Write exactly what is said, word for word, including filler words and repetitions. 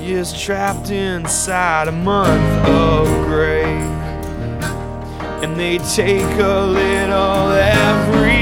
is trapped inside a month of gray, and they take a little every